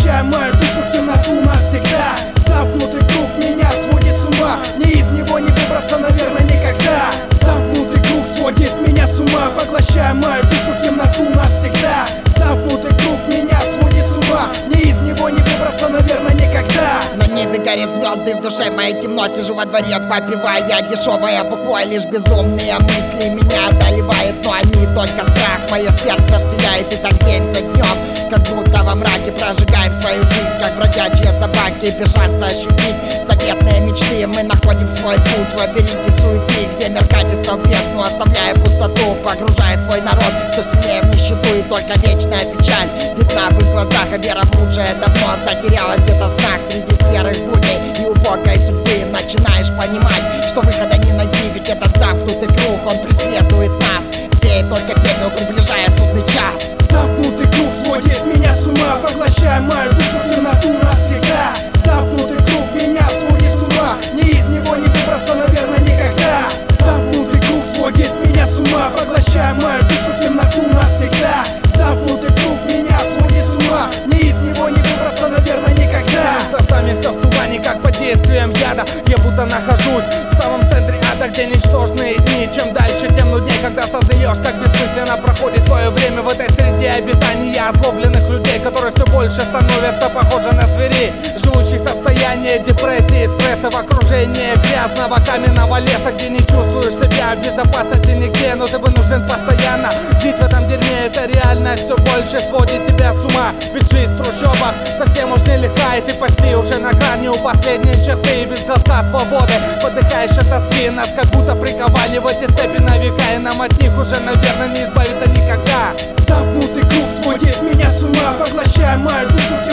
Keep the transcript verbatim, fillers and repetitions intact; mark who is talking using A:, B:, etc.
A: поглощая мою душу в темноту навсегда. Замкнутый круг меня сводит с ума, мне из него не выбраться, наверное, никогда. Замкнутый круг сводит меня с ума, поглощая мою душу в темноту навсегда. Замкнутый круг меня сводит с ума, мне из него не выбраться, наверное, никогда.
B: На небе горят звезды, в душе моей темно. Сижу во дворе, попивая дешевое бухло. И лишь безумные мысли меня одолевают, но они только страх. Мое сердце вселяет, и так день за днем, как будто во мраке прожигаем свою жизнь, как бродячие собаки, бежаться ощутить заветные мечты. Мы находим свой путь в лабиринте суеты, где мир катится в бездну, оставляя пустоту, погружая свой народ все сильнее в нищету. И только вечная печаль видна в их глазах, а вера в лучшее давно затерялась где-то в снах. Среди серых будней и убогой судьбы начинаешь понимать, что выхода не найти, ведь этот замкнутый круг, он преследует нас, сеет только пепел, приближая судный час.
A: Замкнутый круг сводит меня с ума, поглощая мою душу в темноту навсегда. Замкнутый круг меня сводит с ума, мне из него не выбраться, наверное, никогда. Замкнутый круг сводит меня с ума, поглощая мою душу в темноту навсегда. Замкнутый круг меня сводит с ума, мне из него не выбраться, наверное, никогда.
C: Глазами все в тумане, как под действием яда. Я будто нахожусь в самом центре ада, где ничтожные дни. Чем дальше, тем нудней, когда сознаешь, как бессмысленно проходит твое время в этой среде обитания озлобленных людей, которые все больше становятся похожи на зверей, живущих в состоянии депрессии, стресса, в окружении грязного каменного леса, где не чувствуешь себя в безопасности нигде, но ты вынужден постоянно жить в этом дерьме. Это реальность все больше сводит тебя с ума, ведь жизнь в трущобах совсем уж нелегка, и ты почти уже на грани у последней черты. И без глотка свободы подыхаешь от тоски, нас как будто приковали в эти цепи на века, и нам от них уже, наверное, не избавиться никогда.
A: Замкнутый круг сводит меня с ума, поглощая мою душу в